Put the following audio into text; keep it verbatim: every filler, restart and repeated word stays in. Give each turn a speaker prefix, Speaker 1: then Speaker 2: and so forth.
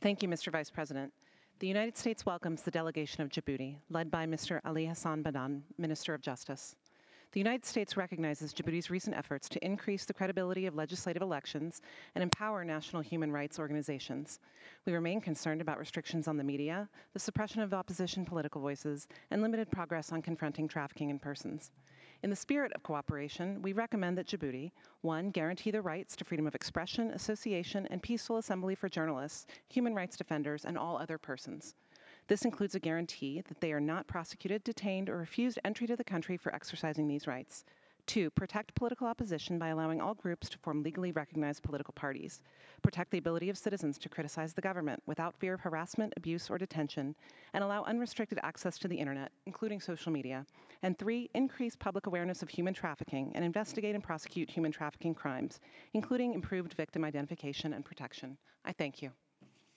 Speaker 1: Thank you, Mister Vice President. The United States welcomes the delegation of Djibouti, led by Mister Ali Hassan Badan, Minister of Justice. The United States recognizes Djibouti's recent efforts to increase the credibility of legislative elections and empower national human rights organizations. We remain concerned about restrictions on the media, the suppression of opposition political voices, and limited progress on confronting trafficking in persons. In the spirit of cooperation, we recommend that Djibouti, one, guarantee the rights to freedom of expression, association, and peaceful assembly for journalists, human rights defenders, and all other persons. This includes a guarantee that they are not prosecuted, detained, or refused entry to the country for exercising these rights. Two, protect political opposition by allowing all groups to form legally recognized political parties. Protect the ability of citizens to criticize the government without fear of harassment, abuse, or detention, and allow unrestricted access to the internet, including social media. And three, increase public awareness of human trafficking and investigate and prosecute human trafficking crimes, including improved victim identification and protection. I thank you.